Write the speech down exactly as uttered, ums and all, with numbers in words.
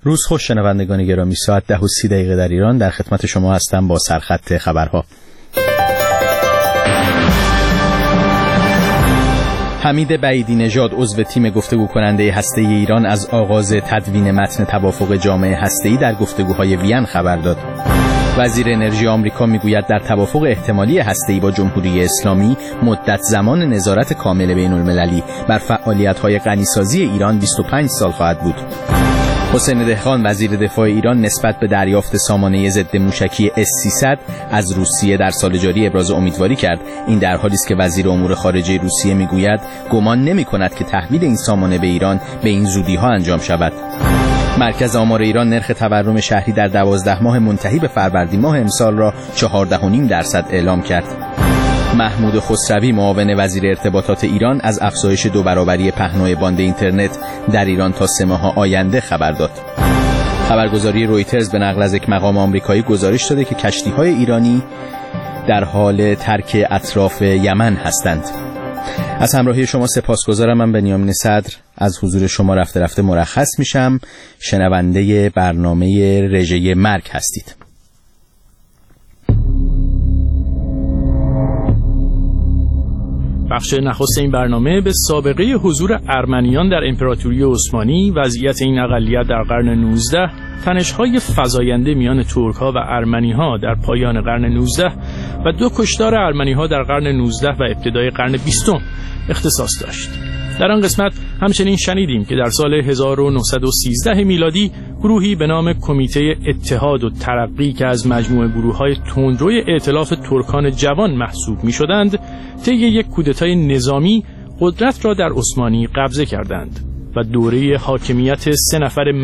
روز خوش شنوندگان گرامی، ساعت ده و سی دقیقه در ایران در خدمت شما هستم با سرخط خبرها. حمید بعیدی نژاد عضو تیم گفتگو کننده هسته‌ای ایران از آغاز تدوین متن توافق جامع هسته‌ای در گفتگوهای وین خبر داد. وزیر انرژی آمریکا میگوید در توافق احتمالی هسته‌ای با جمهوری اسلامی مدت زمان نظارت کامل بین‌المللی بر فعالیت‌های غنیسازی ایران بیست و پنج سال خواهد بود. حسین دهقان وزیر دفاع ایران نسبت به دریافت سامانه ضد موشکی اس سیصد از روسیه در سال جاری ابراز امیدواری کرد. این در حالی است که وزیر امور خارجه روسیه میگوید گمان نمی‌کند که تحویل این سامانه به ایران به این زودی‌ها انجام شود. مرکز آمار ایران نرخ تورم شهری در دوازده ماه منتهی به فروردین ماه امسال را چهارده و نیم درصد اعلام کرد. محمود خسروی معاون وزیر ارتباطات ایران از افزایش دو برابری پهنای باند اینترنت در ایران تا سه ماه آینده خبر داد. خبرگزاری رویترز به نقل از یک مقام آمریکایی گزارش داده که کشتی‌های ایرانی در حال ترک اطراف یمن هستند. از همراهی شما سپاسگزارم. من بنیامین صدر از حضور شما رفته رفته مرخص میشم. شنونده برنامه رژه مرگ هستید. بخش نخست این برنامه به سابقه حضور ارمنیان در امپراتوری عثمانی، وضعیت این اقلیت در قرن نوزدهم، تنش‌های فزاینده میان ترک‌ها و ارمنی‌ها در پایان قرن نوزدهم و دو کشتار ارمنی‌ها در قرن نوزدهم و ابتدای قرن بیستم اختصاص داشت. در آن قسمت همچنین شنیدیم که در سال هزار و نهصد و سیزده میلادی گروهی به نام کمیته اتحاد و ترقی که از مجموعه گروه‌های تندروی ائتلاف ترکان جوان محسوب می‌شدند، طی یک کودتای نظامی قدرت را در عثمانی قبضه کردند و دوره حاکمیت سه نفر